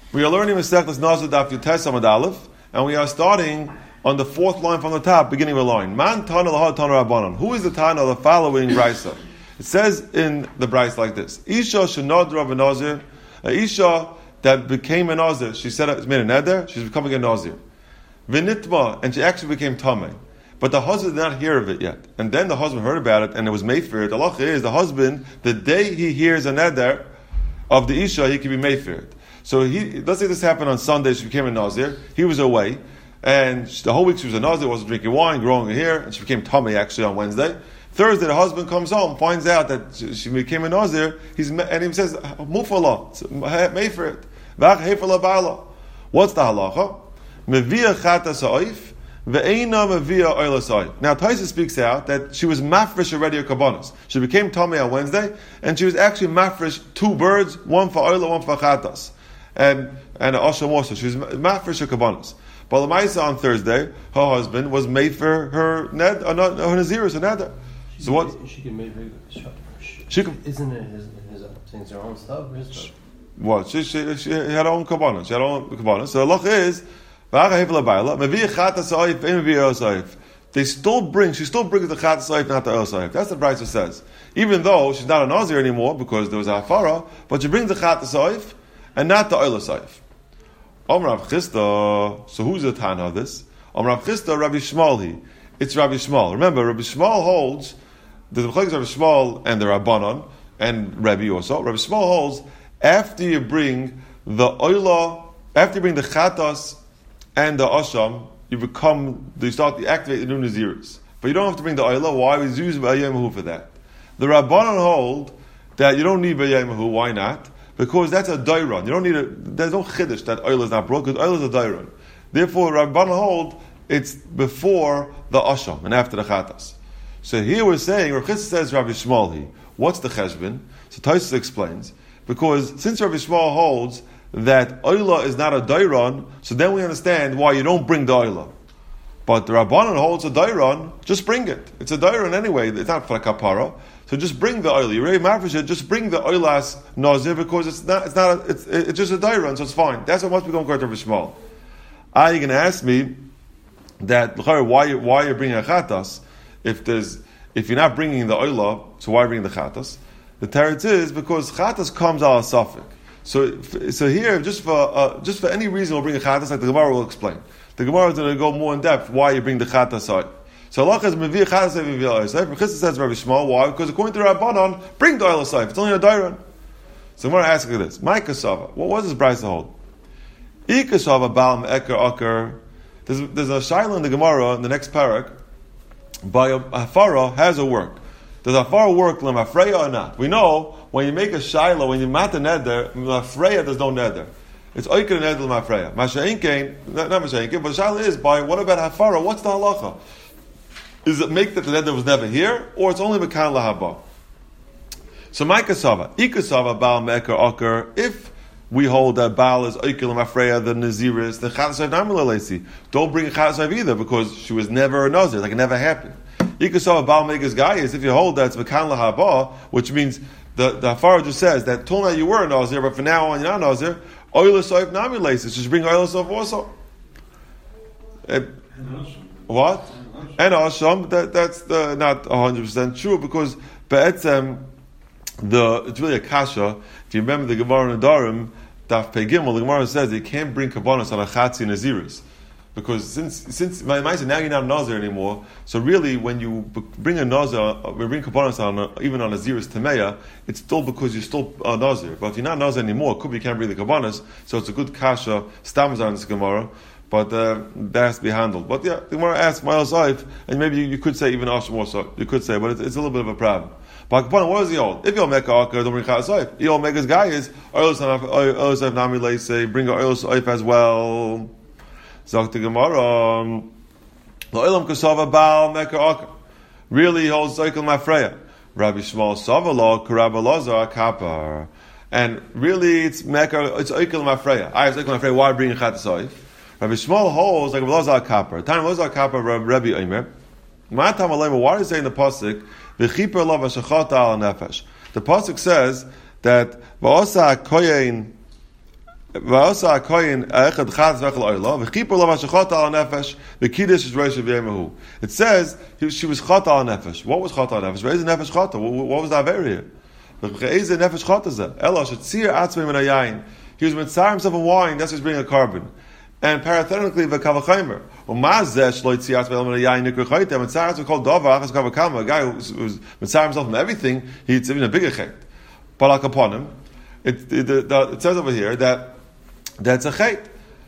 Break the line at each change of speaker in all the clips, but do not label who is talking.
We are learning Masechtas Nazir Daf Yutes Amud Aleph, and we are starting on the fourth line from the top, beginning of the line. Man Tana Lahad Tana Rabbanon. Who is the Tana of the following Brisa? It says in the Brisa like this: Isha Shenadra v'Nazir, a Isha that became a Nazir. She said it's made a neder. She's becoming a Nazir. V'Nitma, and she actually became Tameh. But the husband did not hear of it yet. And then the husband heard about it, and it was Mayfair. The halacha is the husband, the day he hears a neder of the Isha, he can be Mayfair. So let's say this happened on Sunday, she became a Nazir. He was away, and the whole week she was a Nazir, wasn't drinking wine, growing her hair, and she became Tameh actually on Wednesday. Thursday, the husband comes home, finds out that she became a Nazir, and he says, Mufala, Mayfair. What's the halacha? Mevia chata sa'if. Now Taisa speaks out that she was mafresh already a kabbanos. She became Tameh on Wednesday, and she was actually mafresh two birds, one for oila, one for chatas, and asham also. She was mafresh a kabbanos. But Lamaisa on Thursday, her husband was made for her ned, her naziris, her neder. So what?
She can make
she can.
Isn't it his her own stuff? Or his stuff?
What? She had her own kabbanos. She had her own kabbanos. So the halacha is. They still bring, she still brings the chat saif, not the oil saif. That's what the Brisa says. Even though she's not a Nazir anymore because there was a hafara, but she brings the chat saif and not the oil saif. Rav Chisda, so who's the Tana of this? Rav Chisda, Rabbi Shmuel. It's Rabbi Shmuel. Remember, Rabbi Shmuel holds, the Rabbi Shmuel and the Rabbanon, and Rabbi also. Rabbi Shmuel holds, after you bring the oila, after you bring the chatas, and the asham, you start to activate the new naziris. But you don't have to bring the oila. Why? We use b'yaymahu for that. The Rabbanon hold that you don't need b'yaymahu. Why not? Because that's a dairon. You don't need there's no chiddush that oila is not broken, because oila is a dairon. Therefore, Rabbanon hold it's before the asham and after the chatas. So here we're saying, Rav Chisda says Rabbi Shmuel. What's the cheshbon? So Tosfos explains, because since Rabbi Shmuel holds that oila is not a dairon, so then we understand why you don't bring the oila. But the Rabbanon holds a dairon, just bring it. It's a dairon anyway, it's not for a kapara. So just bring the oila. You're really mafresh it, just bring the oilas nazir because it's just a dairon, so it's fine. That's what must be going to Rabbi Shmuel. You're going to ask me that why you're bringing a chatas if you're not bringing the oila, so why bring the chatas? The teretz is because chatas comes out of suffix. So here, just for any reason, we'll bring a chatas, like the Gemara will explain. The Gemara is going to go more in depth why you bring the chatas out. So Allah is mevir chatas and mevir oil saif. Chisda says Rabbi Shmuel, why? Because according to Rabbanon, bring the oil saif. It's only a dairon. So the Gemara asks you this: My kasava. What does this Brisa hold? I kasava bal me'eker aker. There's a shaila in the Gemara in the next parak. By a hafara has a work. Does hafara work lemafreya or not? We know. When you make a shaila, when you mat a neder, mafreya there's no neder. It's oiker neder mafreya. Masha'inkein, not masha'inkein, but the shaila is by what about hafara? What's the halacha? Is it make that the neder was never here, or it's only mekan lahaba? So my kasava, ikasava baal me'eker aker. If we hold that baal is oiker mafreya, the naziris, the chatasayv namilalesi. Don't bring a chatasayv either because she was never a nazir, like it never happened. Ikasava baal me'eker's guy is if you hold that it's mekan lahaba, which means the hafara just says that till now you were a nazir, but for now on you're not a nazir. Oila soif nami laces. Just bring oila soif also. What? And asham. That's not 100% true because be'etzem it's really a kasha. If you remember the Gemara in Nedarim, Daf Pei Gimel, the Gemara says you can't bring kabbanos on a chatzi naziris. Because since now you're not a nazir anymore, so really when you bring a nazir, we bring kabbanos on even on a ziris tameya, it's still because you're still a nazir. But if you're not a nazir anymore, it could be you can't bring the kabbanos, so it's a good kasha stamos on this Gemara, but that has to be handled. But yeah, the Gemara asks Ma'al Saif, and maybe you could say even Asham also, you could say, but it's a little bit of a problem. But kabbanon, what is the old? If you'll make a akar, don't bring Chal Saif. The old mega's guy is oil Saif Nami Leise, bring a oil Saif as well. Zok the Gemara, Lo'ilam kasava baal meker akar. Really holds Zoikel Mafreya. Rabbi Shmuel Savala, Karabba Lazar, Kapar. And really it's Oikel Mafreya. I have Oikel Mafreya, why bring Chat Saif? Rabbi Shmuel holds like Lazar Kapar. Time Lazar Kapar, Rabbi Omer. Matam Alema, why does it say in the Pasuk, V'chiper lava shechata al nefesh? The Pasuk says that V'osa koyein V'asa koyin echad chaz v'echel oila v'chipur lo v'shachot al nefesh v'kiddush is rosh v'yemahu. It says she was chata al nefesh. What was chata al nefesh? Ve'ez nefesh chata. What was that area? Ve'ez nefesh chata zeh. Ela shetzir atzmei min hayayin. He was mitzar himself in wine. That's what's bringing a carbon. And parenthetically v'kavachimer. U'mazeh shlo yitzir atzmei min hayayin nikra chayte. Mitzar atzmei kol dovar achas kavakama. A guy who was mitzar himself from everything. He's even a bigger chet. Palak upon him. It says over here that's a chait.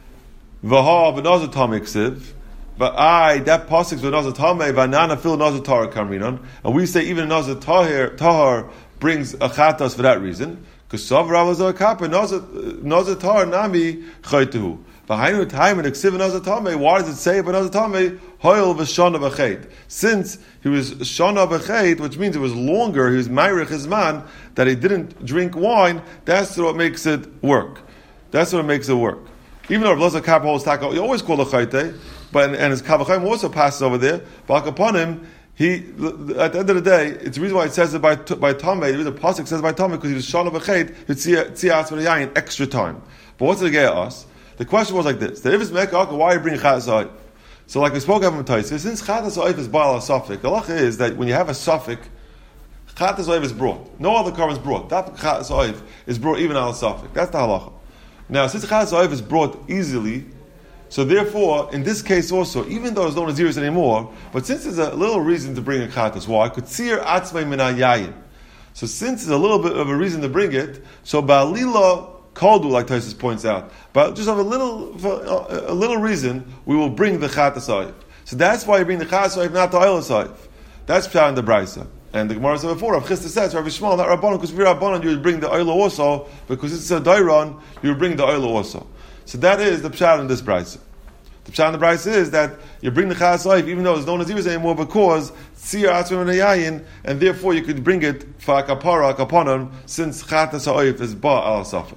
V'ha v'nazar tamei ksiv. But that pasuk v'nazar tamei v'nana fil nazar tahar kamrinon. And we say even nazar tahar brings a chatas for that reason. Because sav ravazar kappa nazar tahar nami chaytuhu. V'hainu time in ksiv nazar tamei. Why does it say v'nazar tamei hoil v'shana v'chait? Since he was shana v'chait, which means it was longer. He was ma'irich his man that he didn't drink wine. That's what makes it work. That's what makes it work. Even though Rav Kap holds taka, you always call the chayte, but and his kavachayim also passes over there. But upon him, he at the end of the day, it's the reason why it says it by tamei. The reason the pasuk says by tamei because he was shana v'chait, tziyas v'yayin extra time. But what's it get us? The question was like this: that if it's mekach, why are you bringing chatas oif? So, like we spoke of in Taisa, since chatas oif is ba'al suffix, the halacha is that when you have a suffix, chatas oif is brought. No other carbon is brought. That chatas oif is brought even al suffix. That's the halacha. Now, since chatas oif is brought easily, so therefore, in this case also, even though there's no naziris anymore, but since there's a little reason to bring a chatas, why? Kutzir atzmei min hayayin. So since there's a little bit of a reason to bring it, so ba'alila koldu, like Taisus points out, but just of a little reason, we will bring the chatas oif. So that's why you bring the chatas oif, not the oil oif. That's pshat in the brisa. And the Gemara said before, Rav Chisda says, Rav Shmuel, not Rabbanon, because if you're Rabbanon, you would bring the oil also, because it's a dairon, you would bring the oil also. So that is the pshat in this brisa. The pshat in the brisa is that you bring the chatas oif, even though there's no naziris anymore, because tzir atzmei min hayayin, and therefore you could bring it for a kapara, kapanon, since chatas oif is ba'al safek.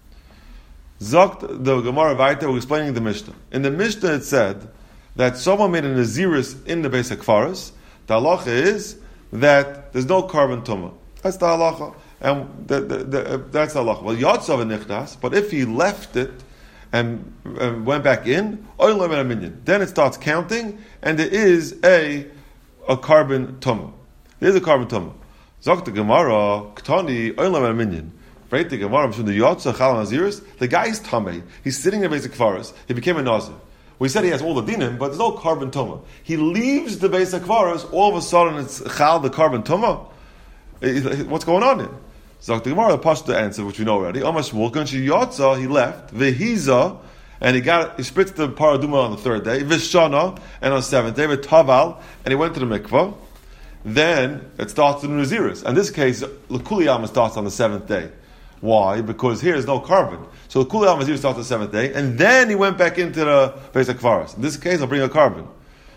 Zokt the Gemara Vaita, we're explaining the Mishnah. In the Mishnah it said that someone made a naziris in the basic faras. The halacha is that there's no carbon tumah. That's the halacha. And that's the halacha. Well, yatzav nichnas, but if he left it and went back in, oilam and a minyan, then it starts counting, and there is a carbon tumah. There is a carbon tumah. Zokt the Gemara, ktani oilam and a minyan. The Gemara from the Yotza Chal Naziris, the guy is tamei. He's sitting in the basic forest. He became a nazir. We said he has all the dinim, but there's no carbon tumah. He leaves the basic forest. All of a sudden, it's chal the carbon tumah. What's going on here? So the Gemara pushed the answer, which we know already. Amash Mulkan Yotza, he left vehiza, and he spritzed the paraduma on the third day. Vishana, and on the seventh day, v'taval, and he went to the mikvah. Then it starts the naziris. In this case, l'kuliyama starts on the seventh day. Why? Because here is no carbon. So the Kuli Al-Mazir starts the seventh day, and then he went back into the basic Kvaras. In this case, I'll bring a carbon.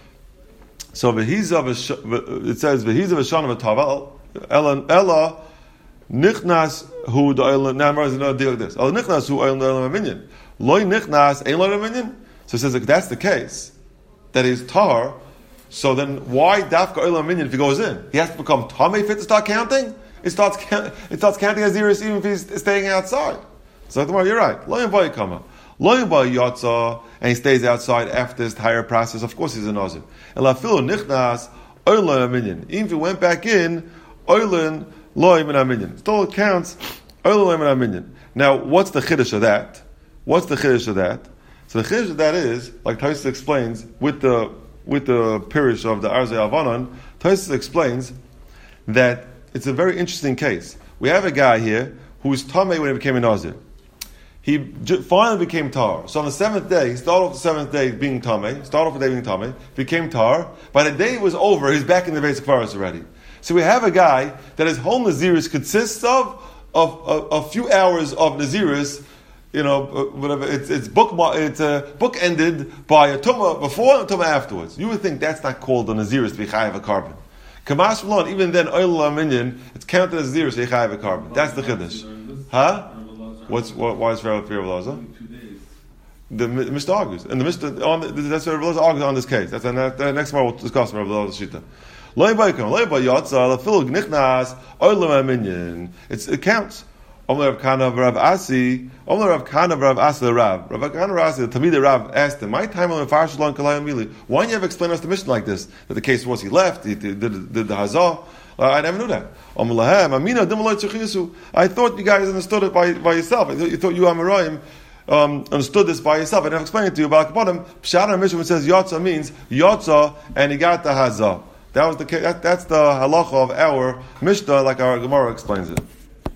So it says, V'hiza v'shana v'taval, Ella nichnas hu d'oil, now there's another deal like this. Ella nichnas hu oil d'oil minyan. Loi nichnas, ain't l'oil minyan? So it says, if that's the case, that is tar, so then why dafka oil minyan if he goes in? He has to become tamei fit to start counting? It starts counting as zeros even if he's staying outside. So you're right. Lo yavai kama. Lo yavai yatsa, and he stays outside after his entire process. Of course he's a nazir. Elafilu nichnas oilan minyan. Even if he went back in, oilan lo yimin minyan. Still it counts oilan lo yimin minyan. Now, what's the chiddush of that? So the chiddush of that is, like Taisus explains, with the pirish of the Arzei Avanon, Taisus explains that it's a very interesting case. We have a guy here who was tamei when he became a nazir. He finally became tar. So on the seventh day, he started off the seventh day being tamei, became tar. By the day it was over, he's back in the basic forest already. So we have a guy that his whole naziris consists of a few hours of naziris. Whatever. It's book ended by a tumah before and a tumah afterwards. You would think that's not called a naziris to be chayav a carbon. Kamash Malon, even then, oil minyan, it's counted as zero, so you have a carbon. That's the chiddush. Huh? Why is Rav Elazar? The Mishnah argues, and the Mishnah that's Rav Elazar argues on this case. That's the next one we'll discuss Rav Elazar's shita. Lo ybaykom, lo ybayatza, la filu gnichnas, oil minyan. It counts. Omer Rav Kana Rav Asi. Omer Rav Kana Rav Asi the Rav. Rav Kana Rav Asi the Tamid Rav asked him, "My time on the Far Shalom Kalayim Mili. Why don't you ever explain us the mission like this? That the case was he left, he did the hazah. I never knew that. I thought you guys understood it by yourself. You thought you Amoraim understood this by yourself. I never explained it to you. But Pshat on Mishnah says Yotza means Yotza and he got the hazah. That was the that's the halacha of our Mishnah, like our Gemara explains it.